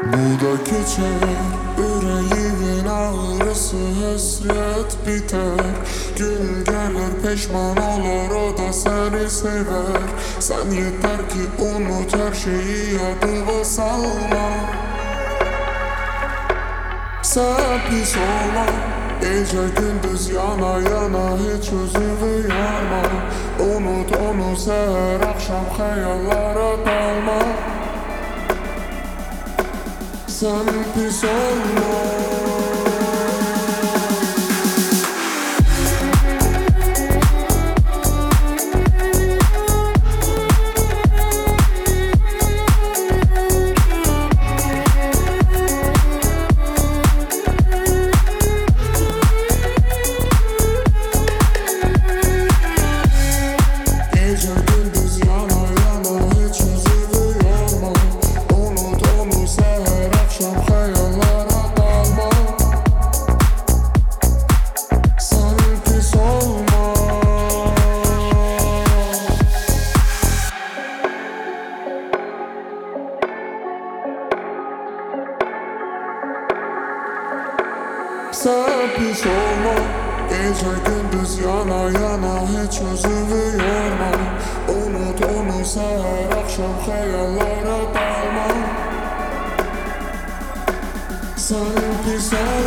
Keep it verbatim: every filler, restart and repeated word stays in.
Bu da geçer, yüreğimin ağrısı hasret biter. Gün gelir pişman olur, o da seni sever. Sen yeter ki unut her şeyi, adıma salma. Sen pis olma, gece gündüz yana yana hiç özünü yorma. Unut onu, seher akşam hayallara dalma. Sen pis olma. Sen pis olma, gece gündüz yana yana hiç özünü yorma. Unut onu, seher akşam hayallere dalma. Sen pis olma.